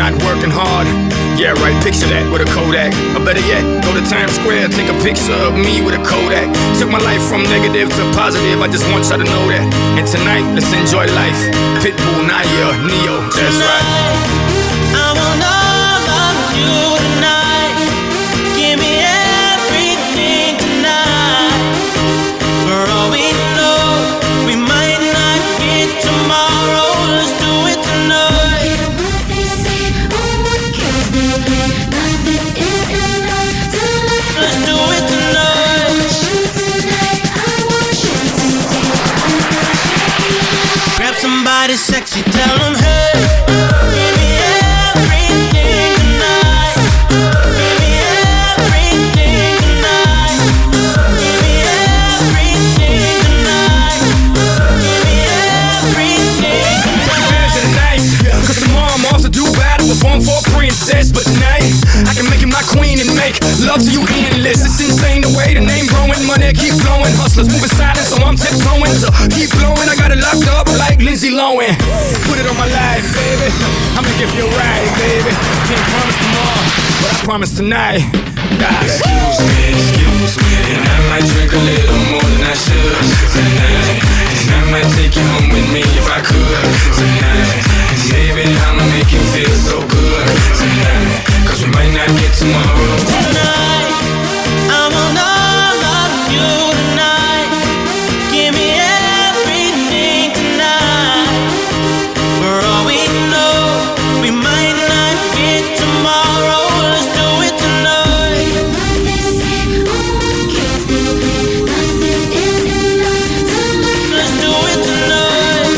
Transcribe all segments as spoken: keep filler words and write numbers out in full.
not working hard. Yeah, right, picture that with a Kodak. Or better yet, go to Times Square, take a picture of me with a Kodak. Took my life from negative to positive, I just want y'all to know that. And tonight, let's enjoy life. Pitbull, Naya, Neo, that's right. I want all of you tonight. Give me everything tonight. For all we know, we might not get tomorrow. Let's do it tonight. Let's do it tonight. Grab somebody sexy, tell them hey. Give me everything tonight. Give me everything tonight. Give me everything tonight. Give me everything tonight. Tonight, cause tomorrow I'm off to do battle. We're born for a princess, but tonight I can make you my queen and make love to you endless. It's insane the way the name growing, money keep flowing. Hustlers moving silent, so I'm tiptoeing. So keep blowing, I got it locked up like Lindsay Lohan. Put it on my life, baby. I'ma give you a ride, baby. Can't promise tomorrow, but I promise tonight. Nah. Excuse me, excuse me, and I might drink a little more than I should tonight. And I might take you home with me if I could tonight. And baby, I'ma make you feel so good tonight. Cause we might not get tomorrow. Tonight, I want all of you tonight. Give me everything tonight. For all we know, we might not get tomorrow. Let's do it tonight. Let's do it tonight.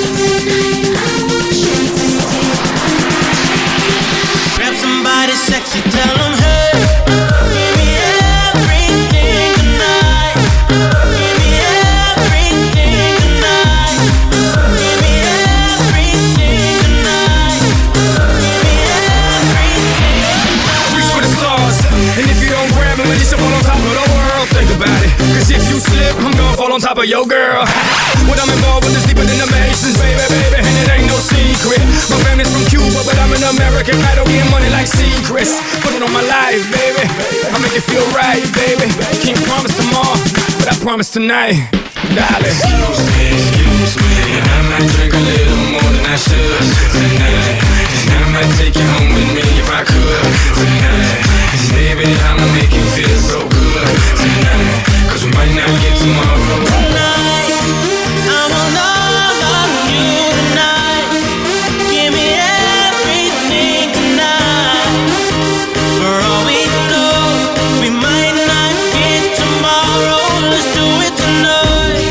Grab somebody sexy, tell them hey. Give me everything tonight. Give me everything tonight. Give me everything tonight. Give me everything. Reach for the stars, and if you don't grab it, at least you fall on top of the world. Think about it, cause if you slip, I'm gonna fall on top of your girl. What I'm involved with is deeper than the Masons, baby, baby, and it ain't no secret. My family's from Cuba, but I'm an American. I don't get money like secrets. Put it on my life, baby. I make it feel right, baby. Can't promise tomorrow, but I promise tonight, darling. Excuse me, excuse me, and I might drink a little more than I should tonight. And I might take you home with me if I could tonight. And baby, I'ma make you feel so good tonight. Cause we might not get tomorrow. Tonight, I want all of you tonight. Give me everything tonight. For all we know, we might not get tomorrow. Let's do it tonight.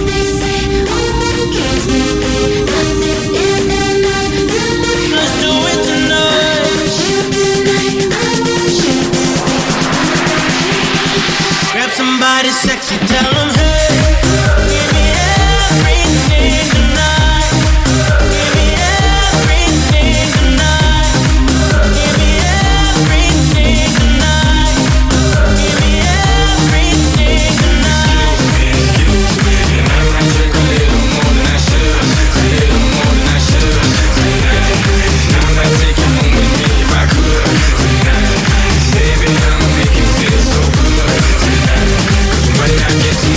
Let's do it tonight. Grab somebody sexy, tell them hey. Give me everything tonight. Give me everything tonight. Give me everything tonight. Give me everything tonight. Excuse me, and I might drink a little more than I should, a little more than I should tonight. And I might take you home with me if I could tonight. And baby, I'ma make you feel so good tonight. Cause we might not get tomorrow.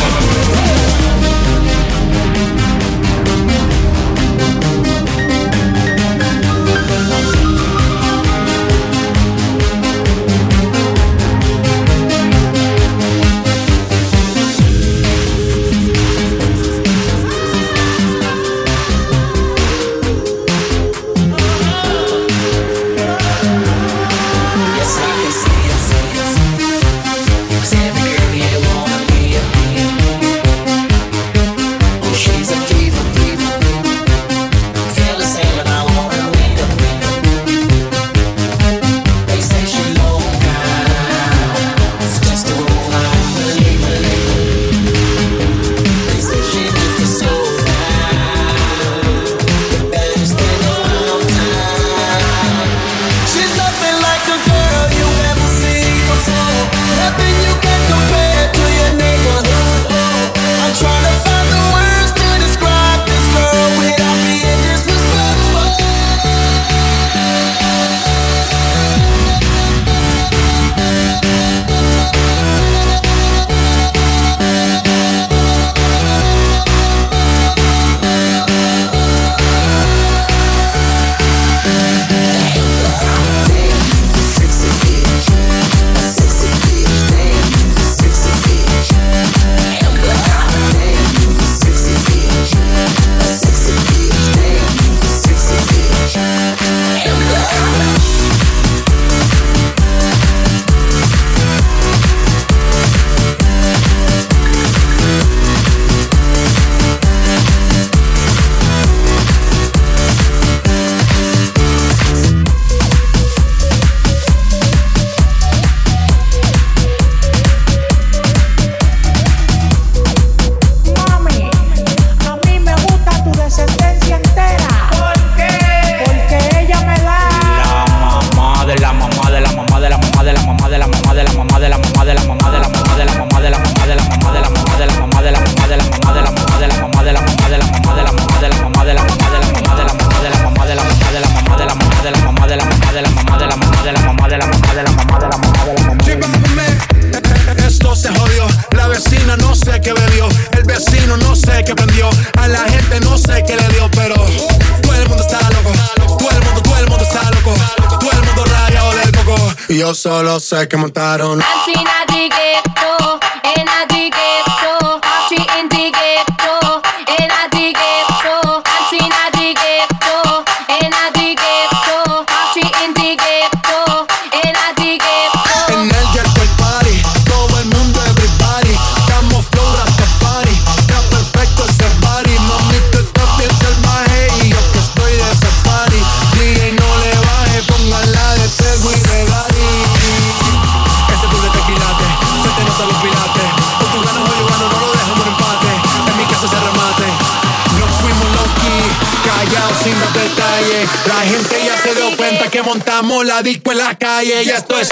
yo solo sé que montaron. La gente ya se dio cuenta que montamos la disco en la calle y esto es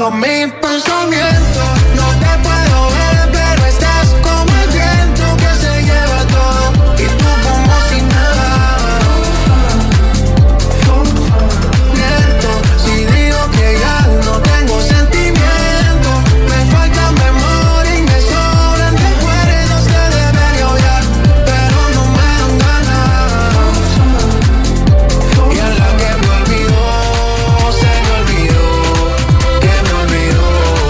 todos mis pensamientos. No te puedo ver, pero estás como el viento que se lleva todo. Y tú como si nada. Miento si digo que ya no tengo sentimiento. Me falta memoria y me sobran recuerdos que debería odiar, pero no me dan ganas. Y a la que me olvidó, se me olvidó, que me olvidó.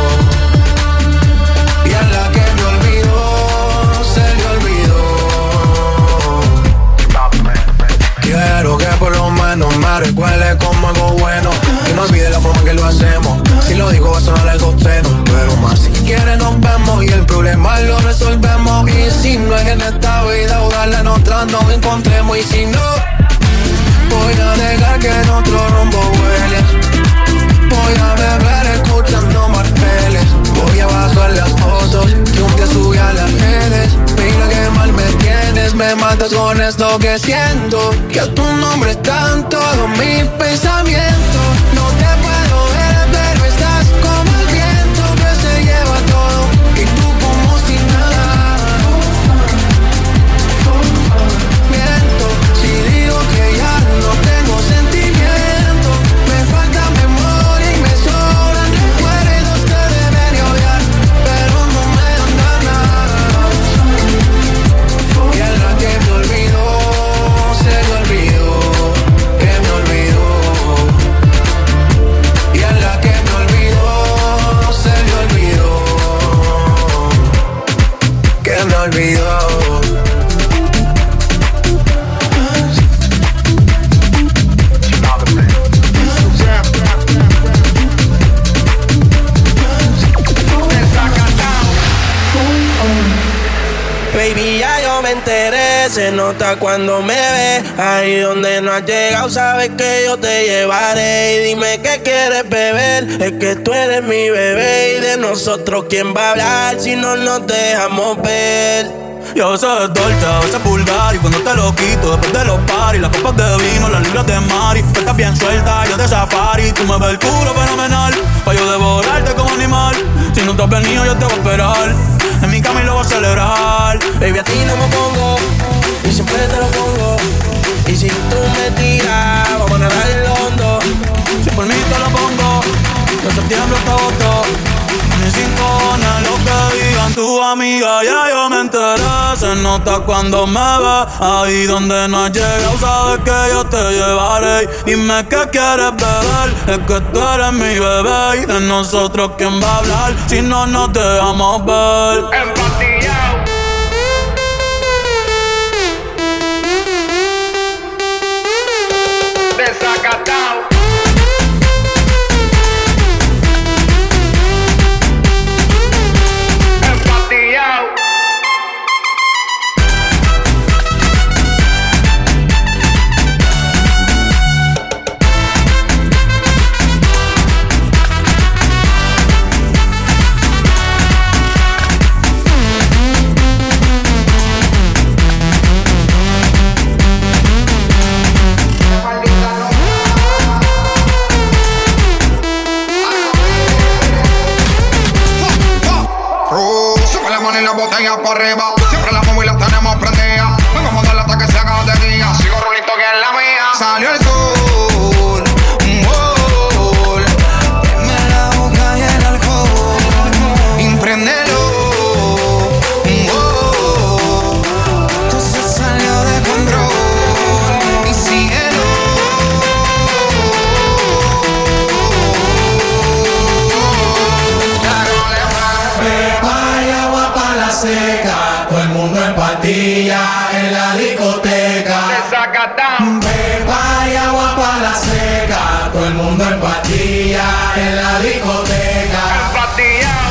Y a la que me olvidó, se me olvidó. Quiero que por lo menos me recuerde como algo bueno, que no olvide la forma en que lo hacemos. Si lo digo va a sonar algo obsceno, pero más si quieres nos vemos y el problema lo resolvemos. Y si no es en esta vida, ojalá en otra nos encontremos. Y si no, voy a dejar que en otro rumbo hueles. Voy a beber escuchando marteles. Voy a bajar las fotos que un día subí a las redes. Mira que mal me tienes, me matas con esto que siento. Que tu nombre está en todos mis pensamientos. No te puedo ver, pero estás como el viento que se lleva todo. Y tú como si nada. Miento si digo que ya no tengo sentimiento. Me falta memoria y me sobran recuerdos que debería odiar, pero no me dan ganas. Y a la que me olvidó, se me olvidó, que me olvidó. Y a la que me olvidó, se me olvidó, que me olvidó. Baby, ya yo me enteré, se nota cuando me ves. Ahí donde no has llegado, sabes que yo te llevaré. Y dime qué quieres beber, es que tú eres mi bebé. Y de nosotros, ¿quién va a hablar si no nos dejamos ver? Yo sé de torta, a veces vulgar. Y cuando te lo quito, después de los paris, las copas de vino, las libras de mari. Tú estás bien suelta, yo de safari. Tú me ves el culo fenomenal, pa' yo devorarte como animal. Si no te has venido, yo te voy a esperar. En mi cama y lo voy a celebrar. Baby, a ti no me pongo, y siempre te lo pongo. Y si tú me tiras, vamos a nadar el hondo. Si por mí te lo pongo, de septiembre hasta agosto. Ni cinco cojones lo que digan tu amiga, ya yo me enteré. Se nota cuando me ves, ahí donde no has llegado, sabes que yo te llevaré. Dime qué quieres beber, es que tú eres mi bebé. Y de nosotros, ¿quién va a hablar si no nos dejamos ver? Empatillao. Desacatao. Empatillao. Sube la mano y la botella por arriba. Siempre la muevo y la tenemos prendida. Vamos a darle hasta que se haga de día. Sigo rulito que es la mía. Salió el sol, un gol. Deme la boca y el alcohol. Impréndelo, un gol. Todo se salió de control. Y síguelo. Pepa y agua pa' la seca, todo el mundo en patilla en la discoteca. Desacatao. Pepa y agua pa' la seca, todo el mundo en patilla en la discoteca. Empatillao.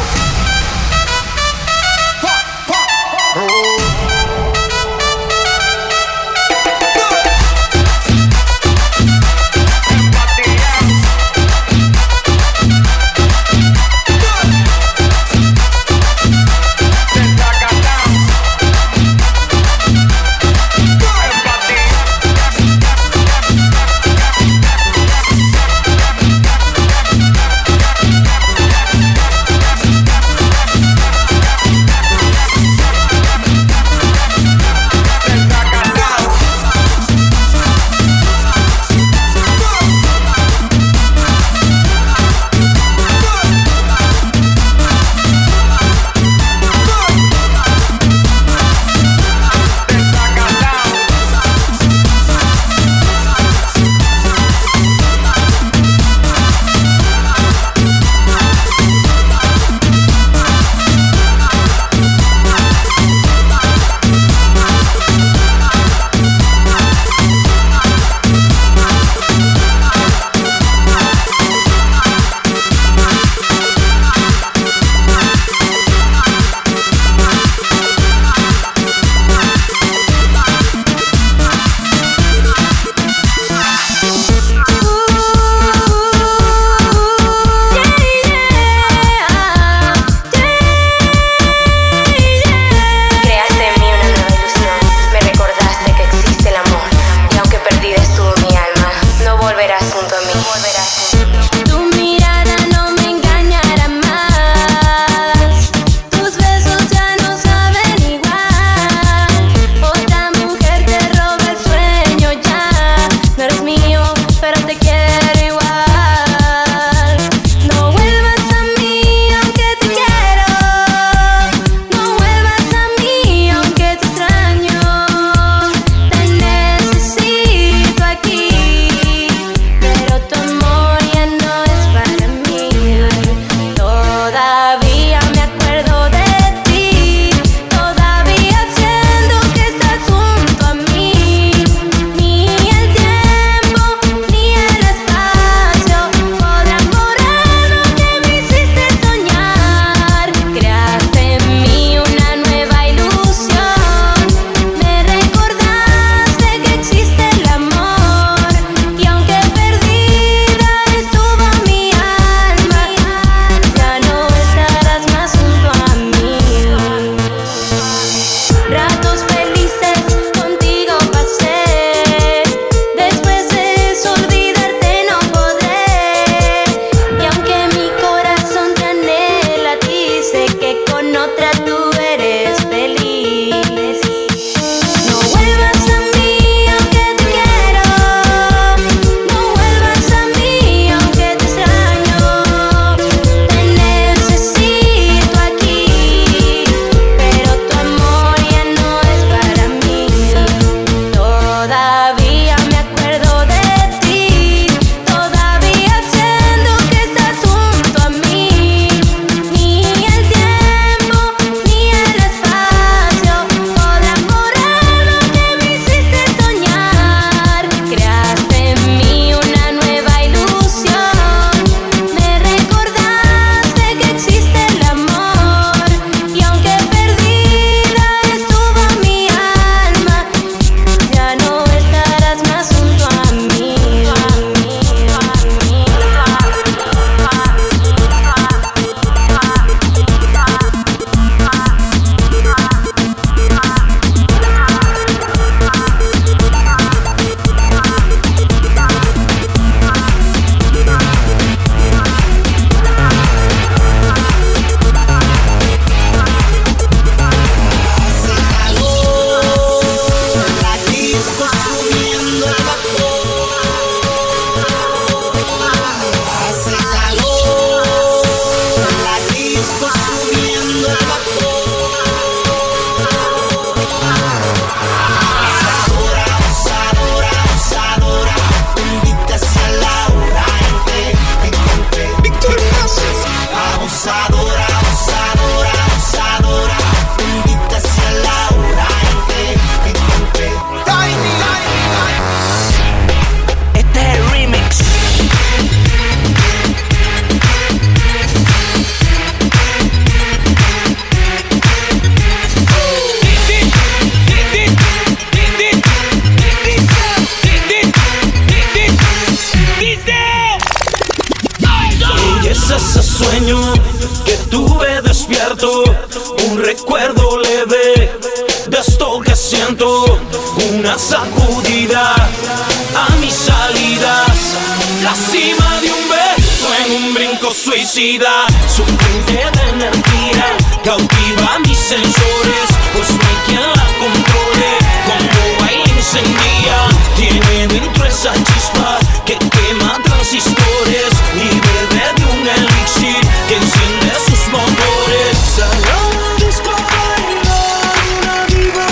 recuerdo leve de esto que siento, una sacudida a mis salidas, la cima de un beso en un brinco suicida, su fuente de energía cautiva mis sensores, pues no hay quien la controle, como baila encendía, tiene dentro esa chispa que quema transistores y bebe de un elixir que enciende sus motores. Salió la disco a bailar una diva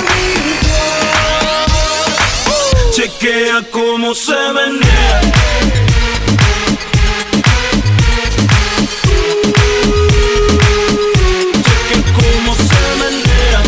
virtual. Chequea cómo se menea. Chequea cómo se menea.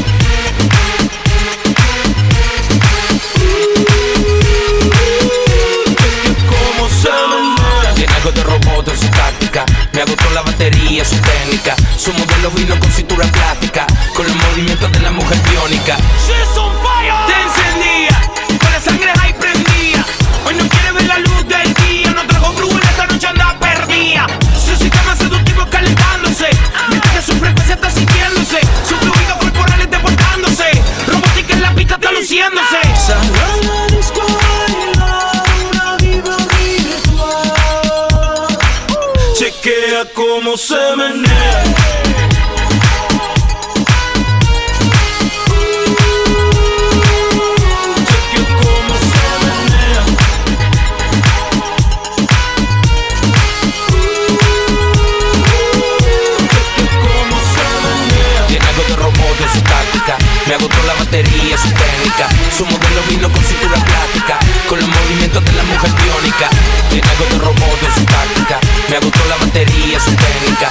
Chequea cómo se menea. Tiene algo de robot en su táctica. Me agotó la batería, su técnica. Su modelo vino con cintura plástica, con los movimientos de la mujer biónica. She's on fire. Te encendía, con la sangre ahí prendía. Hoy no quiere ver la luz del día. No trajo brújula, esta noche anda perdida. Su sistema seductivo calentándose, mientras que su frecuencia está sintiéndose. Su fluido corporal está deportándose. Robótica en la pista está luciéndose. Salió la disco a bailar una diva virtual. Chequea cómo se menea. Chequea cómo se menea. Chequea cómo se menea. Tiene algo de robot en su táctica. Me agotó la batería, su técnica. Su modelo vino con cintura plástica, con los movimientos de la mujer biónica. Tiene algo de robot en su táctica. Me agotó la batería, su técnica.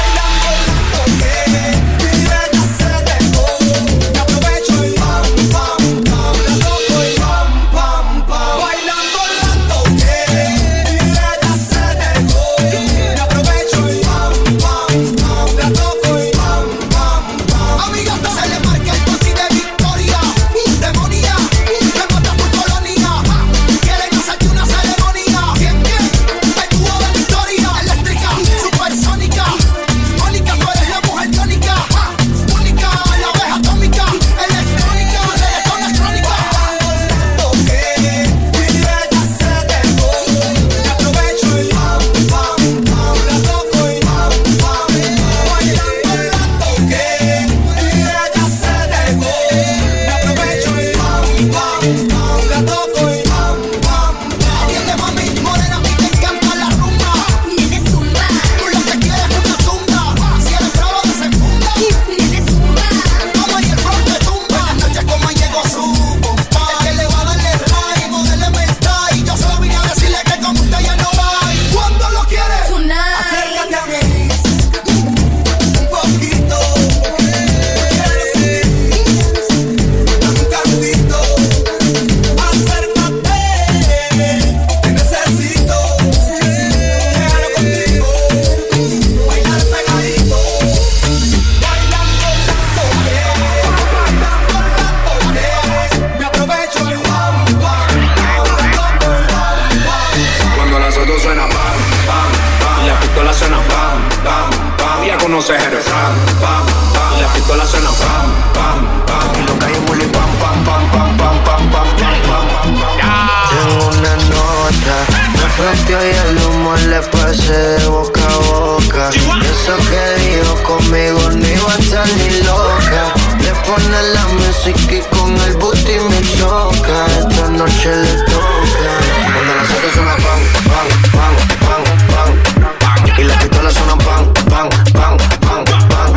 conoces el refrán, pam, pam, y las pistolas suenan pam, pam, pam, y lo que hay es bully, pam, pam, pam, pam, pam, pam, pam, pam, pam. Tengo una nota, me froteó y el humo le pasé de boca a boca. Eso que dijo conmigo no iba a estar ni loca. Le pone la música y con el booty me choca. Esta noche le toca. Cuando las autos suenan pam, pam, pam, pam, pam, pam, y las pistolas suenan pam, pam, pam, pam, pam,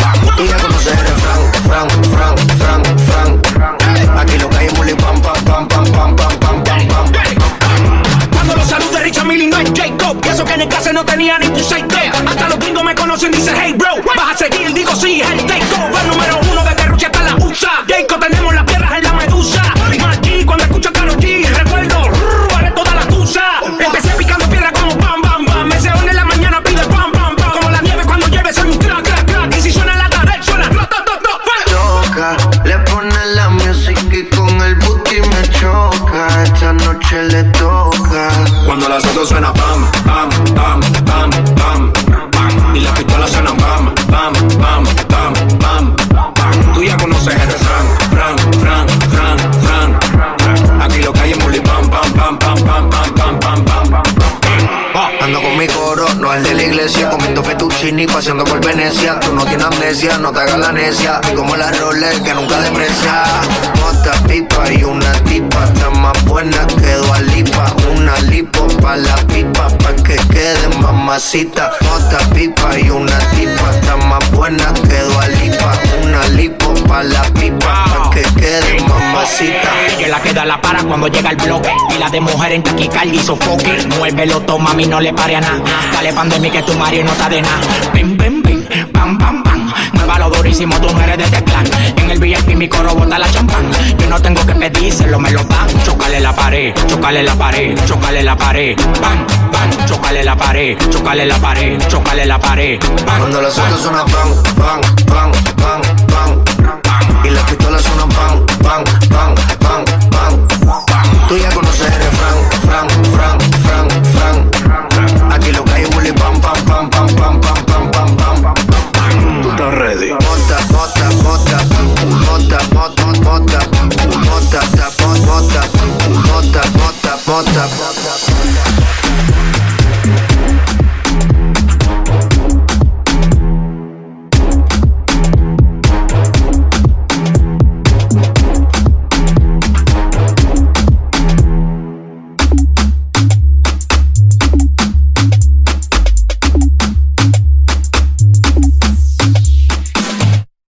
y ya conoces el refrán, fran, fran, fran, fran. Aquí lo que hay es bully, pam, pam, pam, pam, pam, pam, pam, pam, pam. Cuando los saludos de Richard Mille no es Jacob, y eso que en el caso no tenía ni tu seis. Hasta los gringos me conocen, dicen hey bro, vas a seguir, digo sí, es el takeover número uno de Rusia hasta la U S A. Jacob, tenemos las piedras en la medusa. Y más G, cuando escucho Karol G, recuerdo, rrr, haré toda la tusa. Empecé picando piedra como bam, bam, bam. Me se une en la mañana, pide bam, bam, bam. Como la nieve cuando llueve, soy un crack, crack, crack. Y si suena la tarde, suena rock, rock, rock, rock. Toca, le pone la música y con el booty me choca. Esta noche le toca. Cuando las autos suenan pam, pam, pam, pam, pam, pam, y las pistolas suenan pam, pam, pam, pam, pam. iglesia, comiendo fettuccini, paseando por Venecia. Tú no tienes amnesia, no te hagas la necia. Y como la Rolex que nunca deprecia. Otra pipa y una tipa, está más buena que Dua Lipa. Una lipo pa' la pipa, pa' que quede mamacita. Otra pipa y una tipa, está más buena que Dua Lipa. Una lipo pa' la pipa, pa' que quede mamacita. Ella la queda la para cuando llega el bloque. Y la de mujer en taquicardia y sofoque. Muévelo, toma, mami, no le pare a nada. Dale pandemia que tu marido no está de nada. Pim, pim, pim, pam, pam, pam. Muévalo durísimo, tú no eres de este clan. En el V I P mi coro bota la champán. Yo no tengo que pedírselo, me lo dan. Chocale la pared, chocale la pared, chocale la pared. Bam, bam, chocale la pared, chocale la pared, chocale la pared. Bam, cuando las autos suenan bang, bang, bang, bang, bang. Y las pistolas suenan bang, bang, bang.